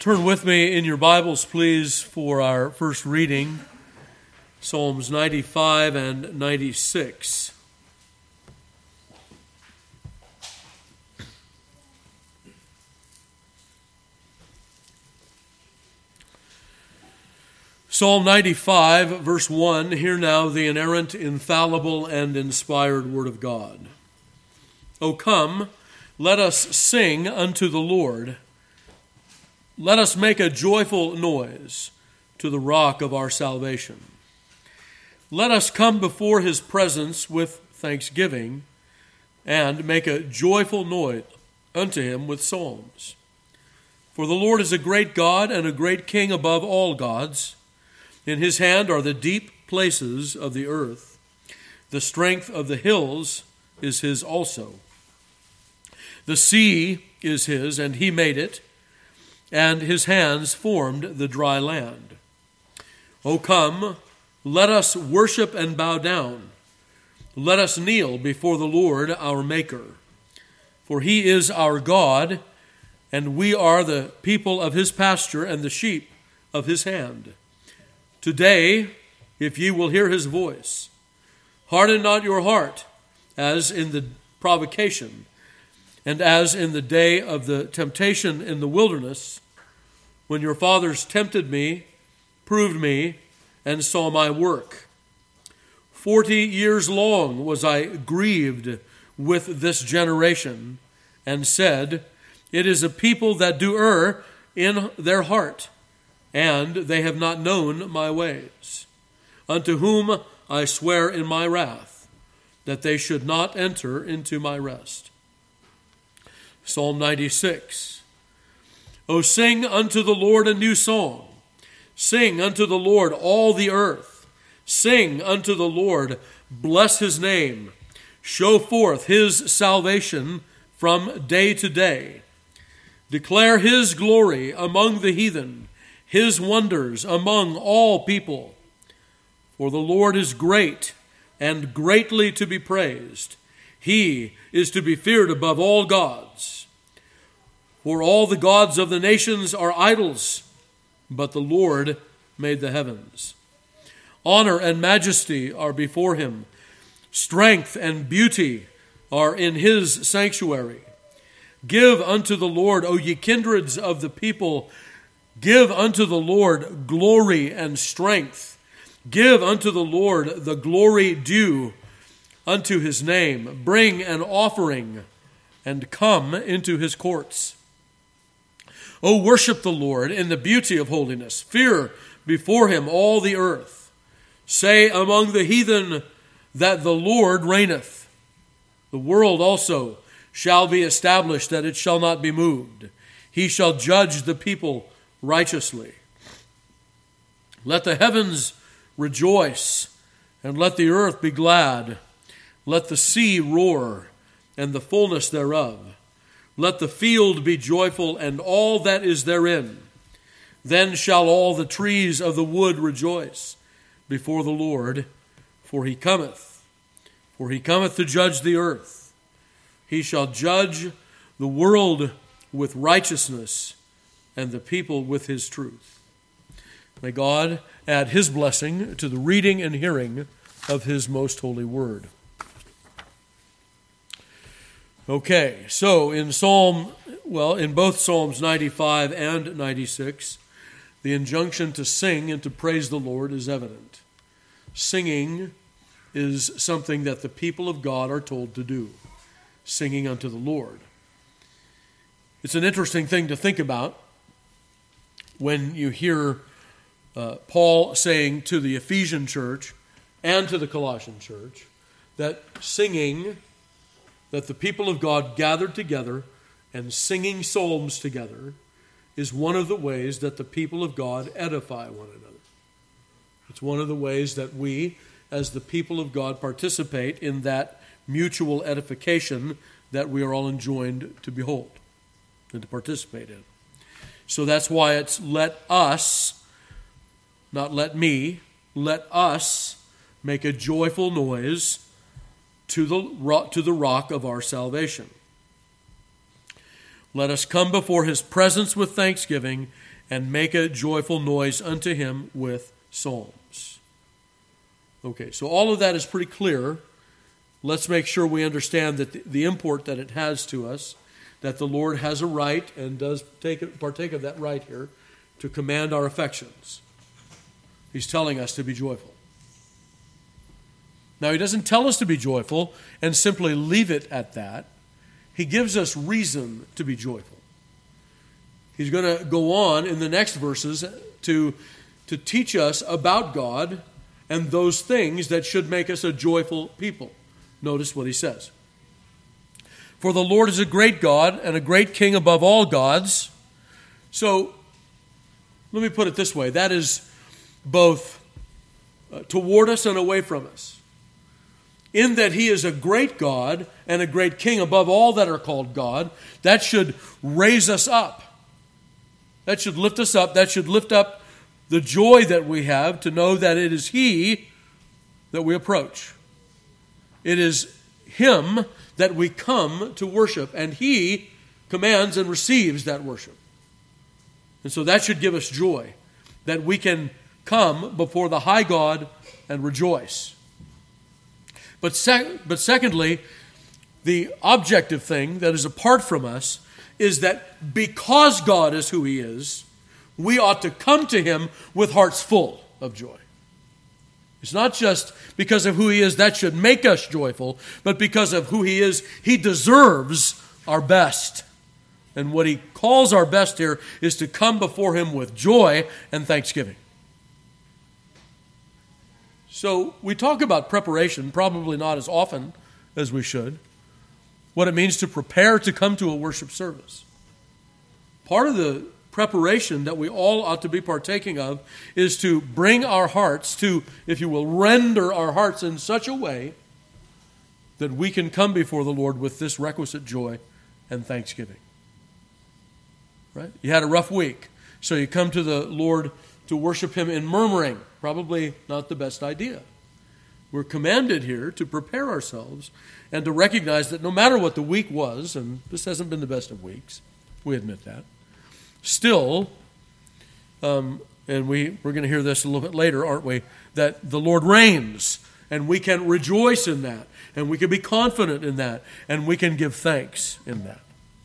Turn with me in your Bibles, please, for our first reading, Psalms 95 and 96. Psalm 95, verse 1, hear now the inerrant, infallible, and inspired word of God. O come, let us sing unto the Lord. Let us make a joyful noise to the rock of our salvation. Let us come before his presence with thanksgiving and make a joyful noise unto him with psalms. For the Lord is a great God and a great King above all gods. In his hand are the deep places of the earth. The strength of the hills is his also. The sea is his, and he made it, and his hands formed the dry land. O come, let us worship and bow down. Let us kneel before the Lord our Maker. For he is our God, and we are the people of his pasture and the sheep of his hand. Today, if ye will hear his voice, harden not your heart, as in the provocation, and as in the day of the temptation in the wilderness, when your fathers tempted me, proved me, and saw my work. 40 years long was I grieved with this generation, and said, it is a people that do err in their heart, and they have not known my ways, unto whom I swear in my wrath, that they should not enter into my rest. Psalm 96. O sing unto the Lord a new song. Sing unto the Lord all the earth. Sing unto the Lord, bless his name. Show forth his salvation from day to day. Declare his glory among the heathen, his wonders among all people. For the Lord is great and greatly to be praised. He is to be feared above all gods. For all the gods of the nations are idols, but the Lord made the heavens. Honor and majesty are before him. Strength and beauty are in his sanctuary. Give unto the Lord, O ye kindreds of the people, give unto the Lord glory and strength. Give unto the Lord the glory due unto his name. Bring an offering and come into his courts. O worship the Lord in the beauty of holiness. Fear before him all the earth. Say among the heathen that the Lord reigneth. The world also shall be established, that it shall not be moved. He shall judge the people righteously. Let the heavens rejoice, and let the earth be glad. Let the sea roar, and the fullness thereof. Let the field be joyful, and all that is therein. Then shall all the trees of the wood rejoice before the Lord, for he cometh. For he cometh to judge the earth. He shall judge the world with righteousness, and the people with his truth. May God add his blessing to the reading and hearing of his most holy word. Okay, so in both Psalms 95 and 96, the injunction to sing and to praise the Lord is evident. Singing is something that the people of God are told to do, singing unto the Lord. It's an interesting thing to think about when you hear Paul saying to the Ephesian church and to the Colossian church that singing, that the people of God gathered together and singing psalms together is one of the ways that the people of God edify one another. It's one of the ways that we, as the people of God, participate in that mutual edification that we are all enjoined to behold and to participate in. So that's why it's let us, not let me, let us make a joyful noise to the rock of our salvation. Let us come before his presence with thanksgiving and make a joyful noise unto him with psalms. Okay, so all of that is pretty clear. Let's make sure we understand that the import that it has to us, that the Lord has a right and does partake of that right here to command our affections. He's telling us to be joyful. Now, he doesn't tell us to be joyful and simply leave it at that. He gives us reason to be joyful. He's going to go on in the next verses to teach us about God and those things that should make us a joyful people. Notice what he says. For the Lord is a great God and a great King above all gods. So, let me put it this way. That is both toward us and away from us. In that he is a great God and a great King above all that are called God, that should raise us up. That should lift us up. That should lift up the joy that we have to know that it is he that we approach. It is him that we come to worship, and he commands and receives that worship. And so that should give us joy, that we can come before the high God and rejoice. But secondly, the objective thing that is apart from us is that because God is who he is, we ought to come to him with hearts full of joy. It's not just because of who he is that should make us joyful, but because of who he is, he deserves our best. And what he calls our best here is to come before him with joy and thanksgiving. So we talk about preparation, probably not as often as we should, what it means to prepare to come to a worship service. Part of the preparation that we all ought to be partaking of is to bring our hearts to, if you will, render our hearts in such a way that we can come before the Lord with this requisite joy and thanksgiving. Right? You had a rough week, so you come to the Lord to worship him in murmuring. Probably not the best idea. We're commanded here to prepare ourselves and to recognize that no matter what the week was, and this hasn't been the best of weeks, we admit that, still, and we're going to hear this a little bit later, aren't we, that the Lord reigns, and we can rejoice in that, and we can be confident in that, and we can give thanks in that.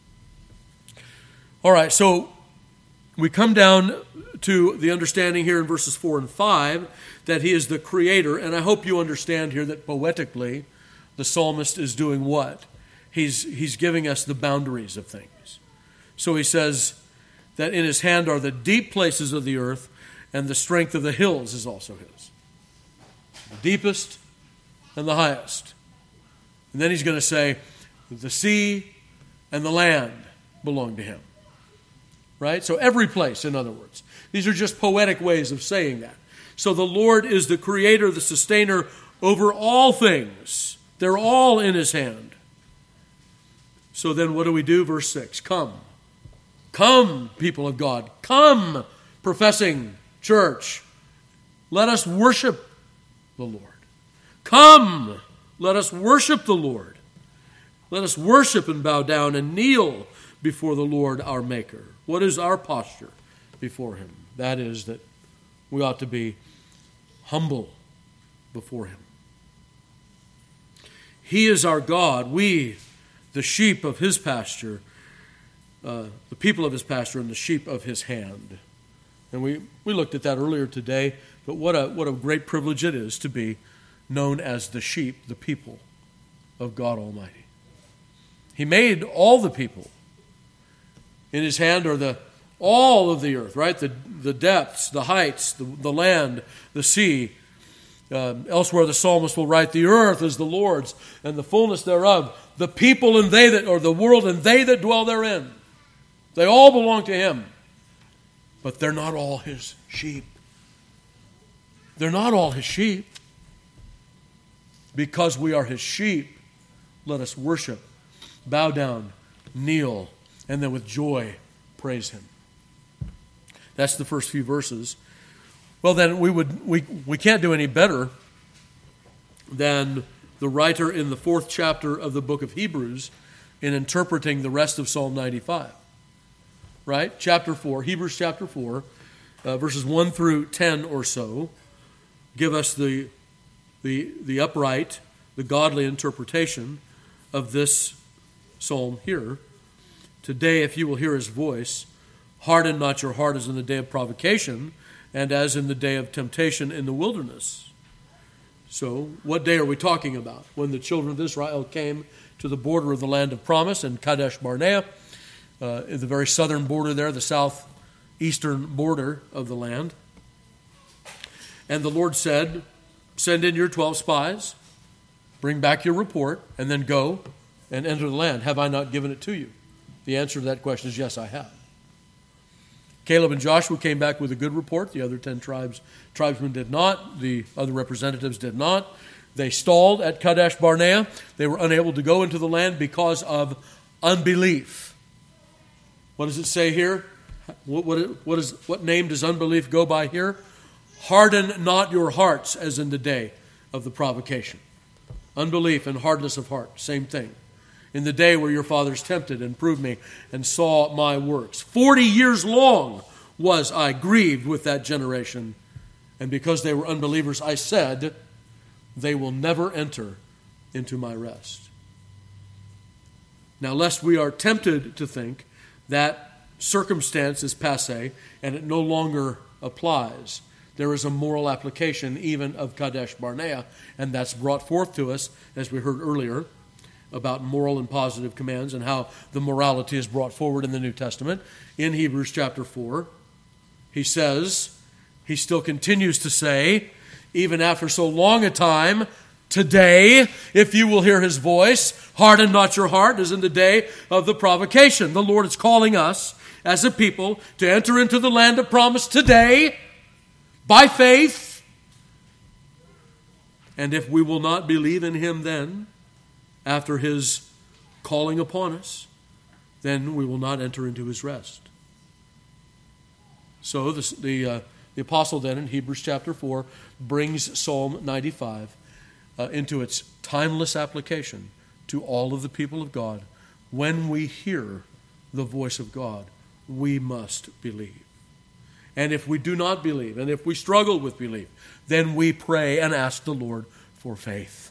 All right, so we come down to the understanding here in verses 4 and 5 that he is the creator, and I hope you understand here that poetically the psalmist is doing what? He's giving us the boundaries of things. So he says that in his hand are the deep places of the earth, and the strength of the hills is also his. The deepest and the highest. And then he's going to say, the sea and the land belong to him. Right? So every place, in other words. These are just poetic ways of saying that. So the Lord is the creator, the sustainer over all things. They're all in his hand. So then what do we do? Verse 6, come. Come, people of God. Come, professing church. Let us worship the Lord. Come, let us worship the Lord. Let us worship and bow down and kneel before the Lord our Maker. What is our posture before him? That is that we ought to be humble before him. He is our God. We, the sheep of his pasture, the people of his pasture and the sheep of his hand. And we looked at that earlier today, but what a great privilege it is to be known as the sheep, the people of God Almighty. He made all the people. In his hand are all of the earth, right? The depths, the heights, the land, the sea. Elsewhere the psalmist will write, the earth is the Lord's and the fullness thereof, the people and they that, or the world and they that dwell therein. They all belong to him. But they're not all his sheep. They're not all his sheep. Because we are his sheep, let us worship, bow down, kneel, and then with joy praise him. That's the first few verses. Well, then we can't do any better than the writer in the 4th chapter of the book of Hebrews in interpreting the rest of Psalm 95. Right? Chapter 4, Hebrews chapter 4, verses 1 through 10 or so, give us the upright, the godly interpretation of this psalm here. Today, if you will hear his voice, harden not your heart as in the day of provocation, and as in the day of temptation in the wilderness. So, what day are we talking about? When the children of Israel came to the border of the land of promise in Kadesh Barnea, in the very southern border there, the southeastern border of the land. And the Lord said, send in your 12 spies, bring back your report, and then go and enter the land. Have I not given it to you? The answer to that question is yes, I have. Caleb and Joshua came back with a good report. The other 10 tribesmen did not. The other representatives did not. They stalled at Kadesh Barnea. They were unable to go into the land because of unbelief. What does it say here? What name does unbelief go by here? Harden not your hearts as in the day of the provocation. Unbelief and hardness of heart, same thing. In the day where your fathers tempted and proved me and saw my works. 40 years long was I grieved with that generation. And because they were unbelievers, I said, they will never enter into my rest. Now, lest we are tempted to think that circumstance is passé and it no longer applies, there is a moral application even of Kadesh Barnea, and that's brought forth to us, as we heard earlier, about moral and positive commands and how the morality is brought forward in the New Testament. In Hebrews chapter 4, he still continues to say, even after so long a time, today, if you will hear his voice, harden not your heart as in the day of the provocation. The Lord is calling us as a people to enter into the land of promise today by faith. And if we will not believe in him then, after his calling upon us, then we will not enter into his rest. So the apostle then in Hebrews chapter 4 brings Psalm 95 into its timeless application to all of the people of God. When we hear the voice of God, we must believe. And if we do not believe, and if we struggle with belief, then we pray and ask the Lord for faith.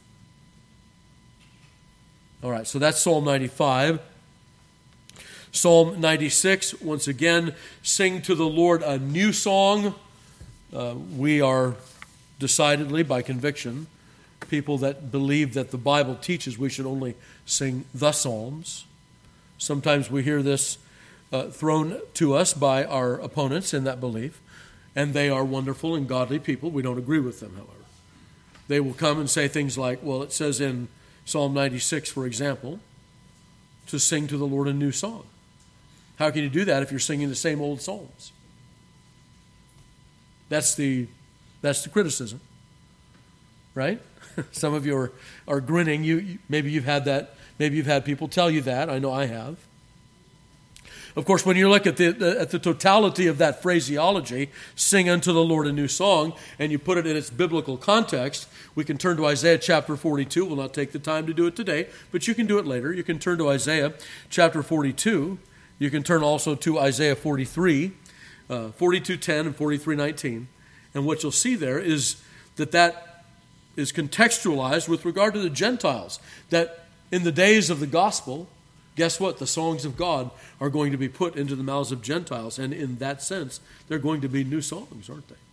All right, so that's Psalm 95. Psalm 96, once again, sing to the Lord a new song. We are decidedly, by conviction, people that believe that the Bible teaches we should only sing the Psalms. Sometimes we hear this thrown to us by our opponents in that belief, and they are wonderful and godly people. We don't agree with them, however. They will come and say things like, well, it says in Psalm 96, for example, to sing to the Lord a new song. How can you do that if you're singing the same old psalms? That's the criticism, right? Some of you are grinning. Maybe you've had that. Maybe you've had people tell you that. I know I have. Of course, when you look at the totality of that phraseology, sing unto the Lord a new song, and you put it in its biblical context, we can turn to Isaiah chapter 42. We'll not take the time to do it today, but you can do it later. You can turn to Isaiah chapter 42. You can turn also to Isaiah 43, 42:10 and 43:19. And what you'll see there is that is contextualized with regard to the Gentiles, that in the days of the gospel, guess what? The songs of God are going to be put into the mouths of Gentiles. And in that sense, they're going to be new songs, aren't they?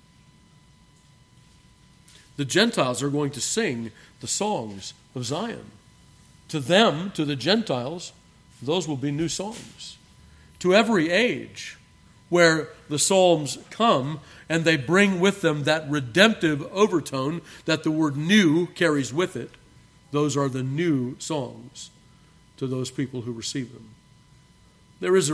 The Gentiles are going to sing the songs of Zion. To them, to the Gentiles, those will be new songs. To every age where the Psalms come and they bring with them that redemptive overtone that the word new carries with it, those are the new songs to those people who receive them. There's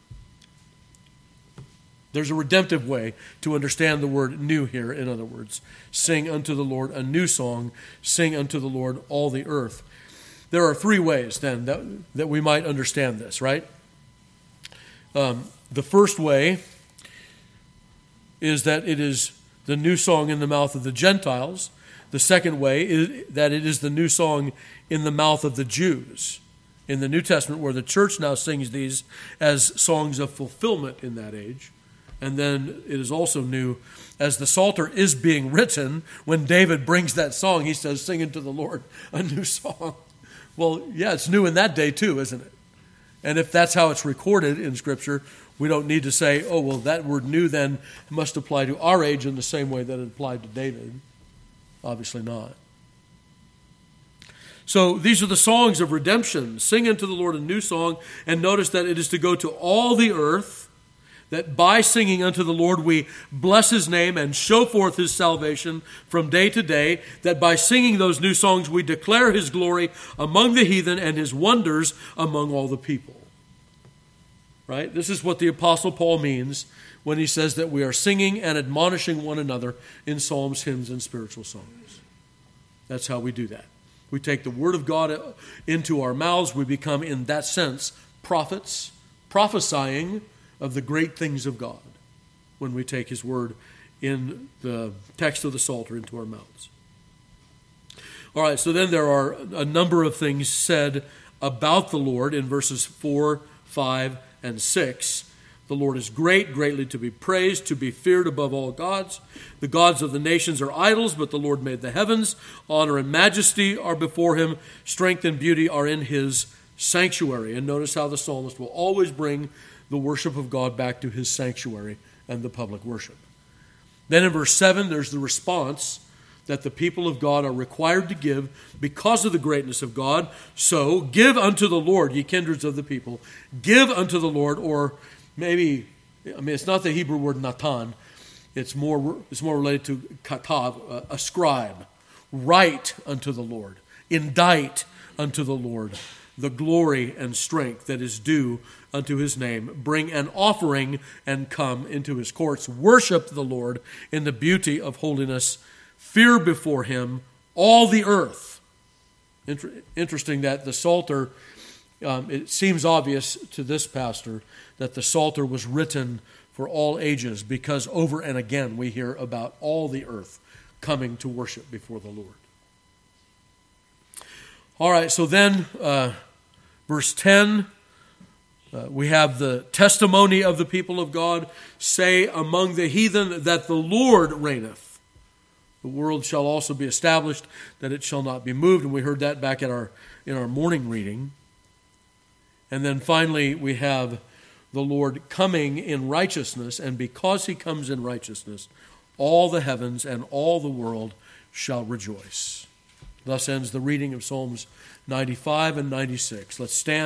a redemptive way to understand the word new here, in other words. Sing unto the Lord a new song, sing unto the Lord all the earth. There are three ways then that we might understand this, right? The first way is that it is the new song in the mouth of the Gentiles. The second way is that it is the new song in the mouth of the Jews. in the New Testament, where the church now sings these as songs of fulfillment in that age. And then it is also new as the Psalter is being written. When David brings that song, he says, sing unto the Lord a new song. Well, yeah, it's new in that day too, isn't it? And if that's how it's recorded in Scripture, we don't need to say, oh, well, that word new then must apply to our age in the same way that it applied to David. Obviously not. So these are the songs of redemption. Sing unto the Lord a new song, and notice that it is to go to all the earth, that by singing unto the Lord we bless his name and show forth his salvation from day to day, that by singing those new songs we declare his glory among the heathen and his wonders among all the people. Right? This is what the Apostle Paul means when he says that we are singing and admonishing one another in psalms, hymns, and spiritual songs. That's how we do that. We take the word of God into our mouths. We become, in that sense, prophets, prophesying of the great things of God when we take his word in the text of the Psalter into our mouths. All right, so then there are a number of things said about the Lord in verses 4, 5, and 6. The Lord is great, greatly to be praised, to be feared above all gods. The gods of the nations are idols, but the Lord made the heavens. Honor and majesty are before him. Strength and beauty are in his sanctuary. And notice how the psalmist will always bring the worship of God back to his sanctuary and the public worship. Then in verse 7, there's the response that the people of God are required to give because of the greatness of God. So, give unto the Lord, ye kindreds of the people. Give unto the Lord, or maybe, it's not the Hebrew word natan. It's more related to katav, ascribe. Write unto the Lord. Indict unto the Lord the glory and strength that is due unto his name. Bring an offering and come into his courts. Worship the Lord in the beauty of holiness. Fear before him all the earth. Interesting that the Psalter, it seems obvious to this pastor that the Psalter was written for all ages, because over and again we hear about all the earth coming to worship before the Lord. All right, so then verse 10, we have the testimony of the people of God. Say among the heathen that the Lord reigneth. The world shall also be established, that it shall not be moved. And we heard that back in our morning reading. And then finally we have the Lord coming in righteousness, and because he comes in righteousness, all the heavens and all the world shall rejoice. Thus ends the reading of Psalms 95 and 96. Let's stand.